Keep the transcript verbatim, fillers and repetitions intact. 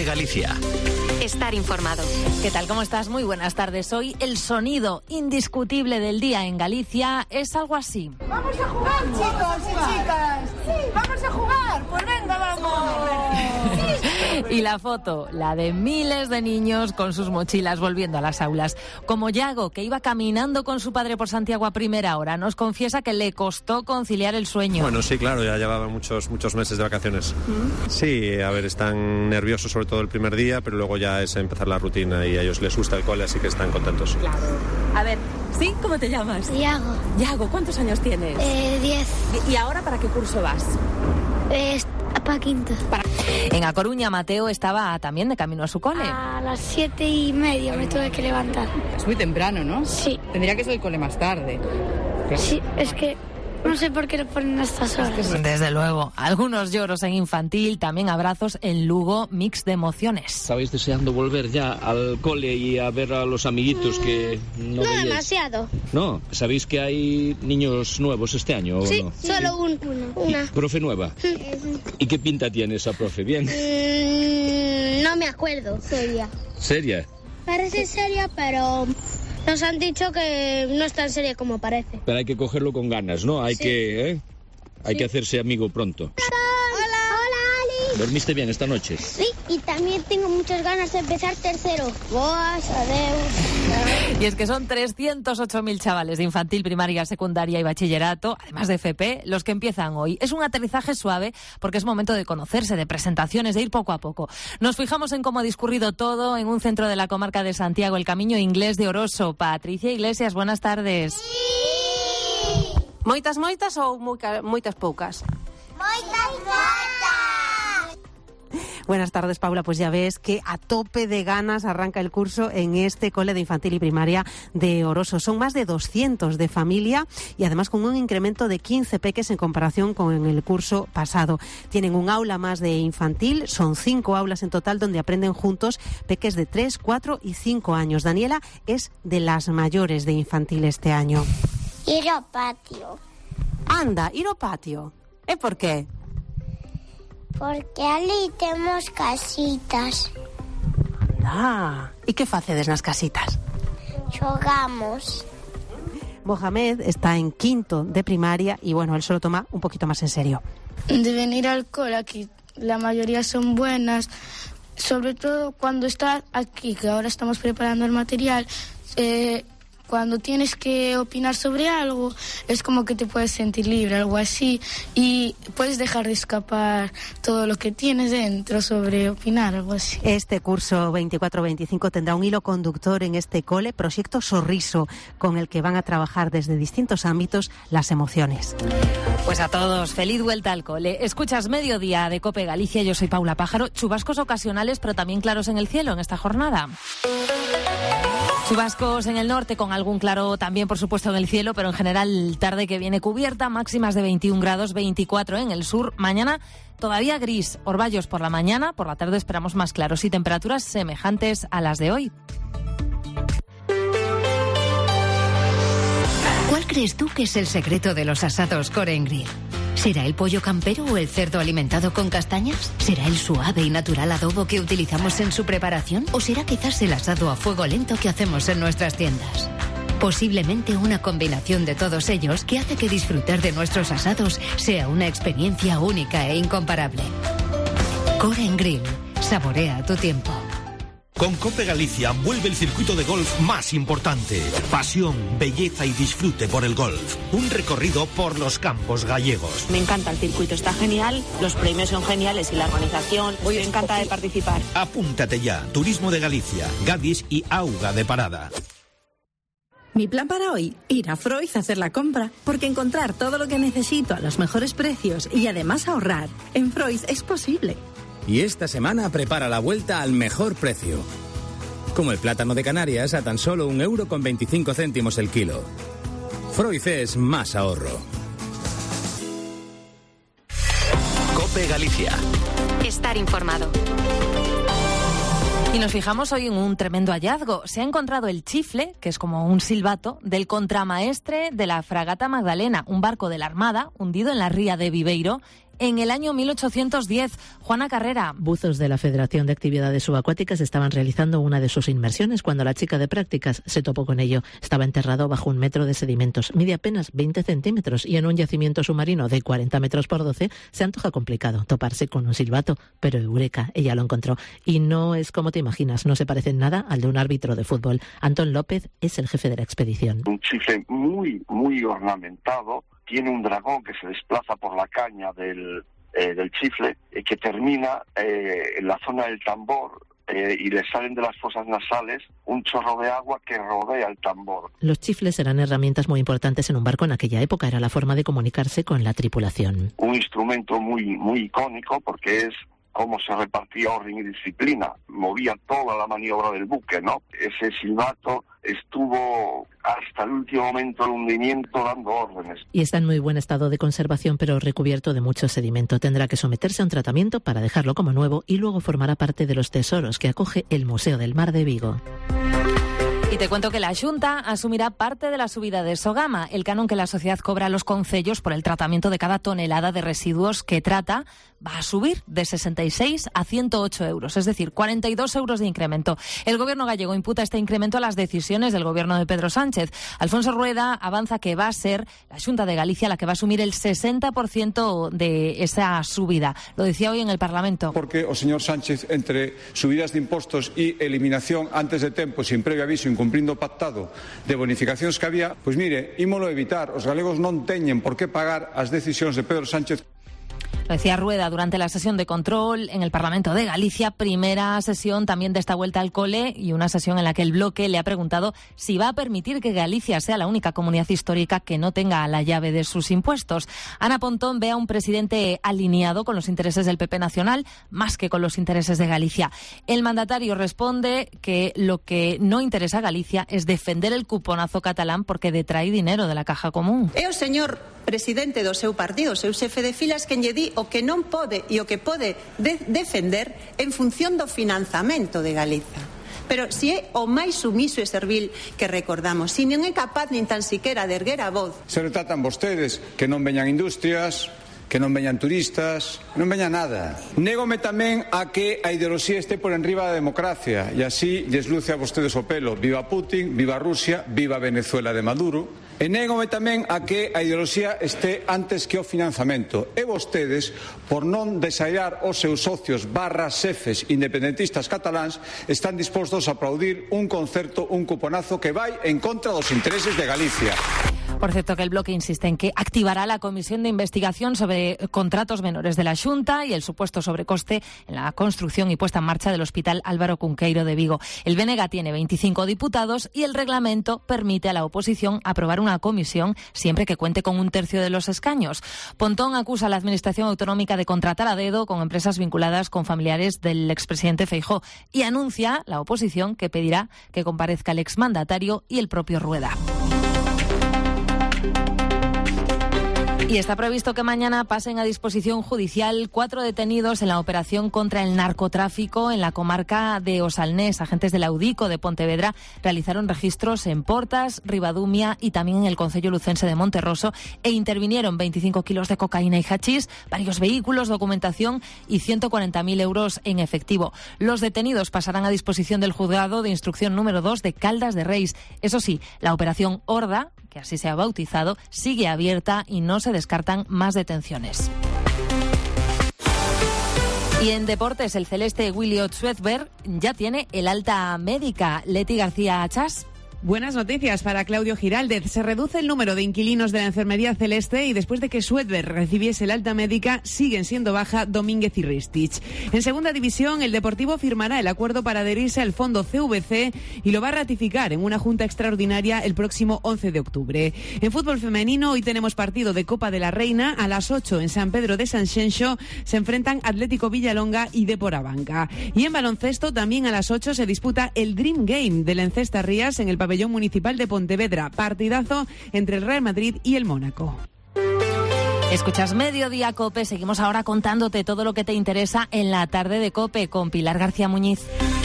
Galicia. Estar informado. ¿Qué tal? ¿Cómo estás? Muy buenas tardes. Hoy el sonido indiscutible del día en Galicia es algo así. ¡Vamos a jugar, chicos y chicas! ¡Sí! ¡Vamos a jugar! ¡Pues venga, vamos! Y la foto, la de miles de niños con sus mochilas volviendo a las aulas. Como Yago, que iba caminando con su padre por Santiago a primera hora, nos confiesa que le costó conciliar el sueño. Bueno, sí, claro, ya llevaba muchos, muchos meses de vacaciones. ¿Mm? Sí, a ver, están nerviosos sobre todo el primer día, pero luego ya es empezar la rutina y a ellos les gusta el cole, así que están contentos. Claro. A ver, ¿sí? ¿Cómo te llamas? Yago. Yago, ¿cuántos años tienes? Eh, diez. ¿Y ahora para qué curso vas? Eh, para quinto. Para... En A Coruña, Mateo estaba también de camino a su cole. A las siete y media me tuve que levantar. Es muy temprano, ¿no? Sí. Tendría que ser el cole más tarde. Claro. Sí, es que no sé por qué lo ponen a estas horas. Desde luego. Algunos lloros en infantil, también abrazos en Lugo, mix de emociones. ¿Estabais deseando volver ya al cole y a ver a los amiguitos que no No veíais? demasiado. No, ¿sabéis que hay niños nuevos este año? Sí, ¿o no? solo un, una. ¿Profe nueva? ¿Y qué pinta tiene esa profe? ¿Bien? Mm, no me acuerdo. Seria. ¿Seria? Parece seria, pero nos han dicho que no es tan seria como parece. Pero hay que cogerlo con ganas, ¿no? Hay Sí. que, ¿eh? Hay Sí. que hacerse amigo pronto. Hola. Hola, Ali. ¿Dormiste bien esta noche? Sí, y también tengo muchas ganas de empezar tercero. Boas, adeus. Y es que son trescientos ocho mil chavales de infantil, primaria, secundaria y bachillerato, además de F P, los que empiezan hoy. Es un aterrizaje suave porque es momento de conocerse, de presentaciones, de ir poco a poco. Nos fijamos en cómo ha discurrido todo en un centro de la comarca de Santiago, el Camiño Inglés de Oroso. Patricia Iglesias, buenas tardes. Sí. Moitas, moitas ou moitas, moitas poucas? Moitas moitas. Buenas tardes, Paula. Pues ya ves que a tope de ganas arranca el curso en este cole de infantil y primaria de Oroso. Son más de doscientos de familia y además con un incremento de quince peques en comparación con el curso pasado. Tienen un aula más de infantil, son cinco aulas en total donde aprenden juntos peques de tres, cuatro y cinco años. Daniela es de las mayores de infantil este año. Ir ao patio. Anda, ir ao patio. E por qué? Porque ali temos casitas. Ah, e que facedes nas casitas? Xogamos. Mohamed está en quinto de primaria y bueno, él se lo toma un poquito más en serio. De venir al cole aquí, la mayoría son buenas, sobre todo cuando estás aquí, que ahora estamos preparando el material. Eh, Cuando tienes que opinar sobre algo, es como que te puedes sentir libre, algo así, y puedes dejar de escapar todo lo que tienes dentro sobre opinar, algo así. Este curso veinticuatro veinticinco tendrá un hilo conductor en este cole, Proyecto Sorriso, con el que van a trabajar desde distintos ámbitos las emociones. Pues a todos, feliz vuelta al cole. Escuchas Mediodía de COPE Galicia, yo soy Paula Pájaro. Chubascos ocasionales, pero también claros en el cielo en esta jornada. Chubascos en el norte con algún claro también, por supuesto, en el cielo, pero en general tarde que viene cubierta, máximas de veintiún grados, veinticuatro en el sur. Mañana todavía gris, orvallos por la mañana, por la tarde esperamos más claros y temperaturas semejantes a las de hoy. ¿Cuál crees tú que es el secreto de los asados Core and Grill? ¿Será el pollo campero o el cerdo alimentado con castañas? ¿Será el suave y natural adobo que utilizamos en su preparación? ¿O será quizás el asado a fuego lento que hacemos en nuestras tiendas? Posiblemente una combinación de todos ellos que hace que disfrutar de nuestros asados sea una experiencia única e incomparable. Core and Grill. Saborea tu tiempo. Con COPE Galicia vuelve el circuito de golf más importante. Pasión, belleza y disfrute por el golf. Un recorrido por los campos gallegos. Me encanta el circuito, está genial, los premios son geniales y la organización, me encanta de participar. Apúntate ya. Turismo de Galicia, Gadis y Auga de Parada. Mi plan para hoy, ir a Freud a hacer la compra, porque encontrar todo lo que necesito a los mejores precios y además ahorrar, en Freud es posible. Y esta semana prepara la vuelta al mejor precio. Como el plátano de Canarias a tan solo un euro con veinticinco céntimos el kilo. Freud es más ahorro. COPE Galicia. Estar informado. Y nos fijamos hoy en un tremendo hallazgo. Se ha encontrado el chifle, que es como un silbato, del contramaestre de la fragata Magdalena, un barco de la Armada hundido en la ría de Viveiro, en el año mil ochocientos diez. Juana Carrera. Buzos de la Federación de Actividades Subacuáticas estaban realizando una de sus inmersiones cuando la chica de prácticas se topó con ello. Estaba enterrado bajo un metro de sedimentos, mide apenas veinte centímetros y en un yacimiento submarino de cuarenta metros por doce se antoja complicado toparse con un silbato, pero eureka, ella lo encontró. Y no es como te imaginas, no se parece en nada al de un árbitro de fútbol. Antón López es el jefe de la expedición. Un chifle muy, muy ornamentado, tiene un dragón que se desplaza por la caña del, eh, del chifle, eh, que termina eh, en la zona del tambor, eh, y le salen de las fosas nasales un chorro de agua que rodea el tambor. Los chifles eran herramientas muy importantes en un barco en aquella época, era la forma de comunicarse con la tripulación. Un instrumento muy, muy icónico porque es cómo se repartía orden y disciplina, movía toda la maniobra del buque, ¿no? Ese silbato estuvo hasta el último momento del hundimiento dando órdenes. Y está en muy buen estado de conservación, pero recubierto de mucho sedimento. Tendrá que someterse a un tratamiento para dejarlo como nuevo y luego formará parte de los tesoros que acoge el Museo del Mar de Vigo. Y te cuento que la Xunta asumirá parte de la subida de Sogama, el canon que la sociedad cobra a los concellos por el tratamiento de cada tonelada de residuos que trata, va a subir de sesenta y seis a ciento ocho euros, es decir, cuarenta y dos euros de incremento. El gobierno gallego imputa este incremento a las decisiones del gobierno de Pedro Sánchez. Alfonso Rueda avanza que va a ser la Xunta de Galicia la que va a asumir el sesenta por ciento de esa subida. Lo decía hoy en el Parlamento. Porque o señor Sánchez, entre subidas de impostos y eliminación antes de tempo, sin previo aviso, incumplindo pactado de bonificacións que había, pois mire, ímolo evitar. Os galegos non teñen por que pagar as decisións de Pedro Sánchez. Lo decía Rueda durante la sesión de control en el Parlamento de Galicia, primera sesión también de esta vuelta al cole y una sesión en la que el bloque le ha preguntado si va a permitir que Galicia sea la única comunidad histórica que no tenga la llave de sus impuestos. Ana Pontón ve a un presidente alineado con los intereses del P P nacional más que con los intereses de Galicia. El mandatario responde que lo que no interesa a Galicia es defender el cuponazo catalán porque detrae dinero de la caja común. É o señor presidente do seu partido, o seu xefe de filas, quen lle di o que non pode e o que pode de defender en función do financiamento de Galiza. Pero se é o máis sumiso e servil que recordamos, se non é capaz nin tan siquiera de erguer a voz. Se retratan vostedes que non veñan industrias, que non veñan turistas, non veña nada. Négome tamén a que a ideoloxía este por enriba da democracia e así lles luce a vostedes o pelo. Viva Putin, viva Rusia, viva Venezuela de Maduro. E négome tamén a que a ideoloxía este antes que o financiamento. E vostedes, por non desairar os seus socios barra xefes independentistas cataláns, están dispostos a aplaudir un concerto, un cuponazo que vai en contra dos intereses de Galicia. Por cierto, que el bloque insiste en que activará la comisión de investigación sobre contratos menores de la Xunta y el supuesto sobrecoste en la construcción y puesta en marcha del Hospital Álvaro Cunqueiro de Vigo. El B N G tiene veinticinco diputados y el reglamento permite a la oposición aprobar una comisión siempre que cuente con un tercio de los escaños. Pontón acusa a la Administración Autonómica de contratar a dedo con empresas vinculadas con familiares del expresidente Feijóo y anuncia la oposición que pedirá que comparezca el exmandatario y el propio Rueda. Y está previsto que mañana pasen a disposición judicial cuatro detenidos en la operación contra el narcotráfico en la comarca de Osalnés. Agentes de la UDICO de Pontevedra realizaron registros en Portas, Ribadumia y también en el concello lucense de Monterroso e intervinieron veinticinco kilos de cocaína y hachís, varios vehículos, documentación y ciento cuarenta mil euros en efectivo. Los detenidos pasarán a disposición del juzgado de instrucción número dos de Caldas de Reis. Eso sí, la operación Horda, que así se ha bautizado, sigue abierta y no se descartan más detenciones. Y en deportes, el celeste Willy Swedberg ya tiene el alta médica. Leti García Achas. Buenas noticias para Claudio Giraldez. Se reduce el número de inquilinos de la enfermería celeste y después de que Swedberg recibiese el alta médica, siguen siendo baja Domínguez y Ristich. En segunda división, el Deportivo firmará el acuerdo para adherirse al fondo C V C y lo va a ratificar en una junta extraordinaria el próximo once de octubre. En fútbol femenino, hoy tenemos partido de Copa de la Reina. A las ocho en San Pedro de Sanxenxo se enfrentan Atlético Villalonga y Depor Abanca. Y en baloncesto, también a las ocho se disputa el Dream Game del Encesta Rías en el pabellón municipal de Pontevedra. Partidazo entre el Real Madrid y el Mónaco. Escuchas Mediodía COPE. Seguimos ahora contándote todo lo que te interesa en la tarde de COPE con Pilar García Muñiz.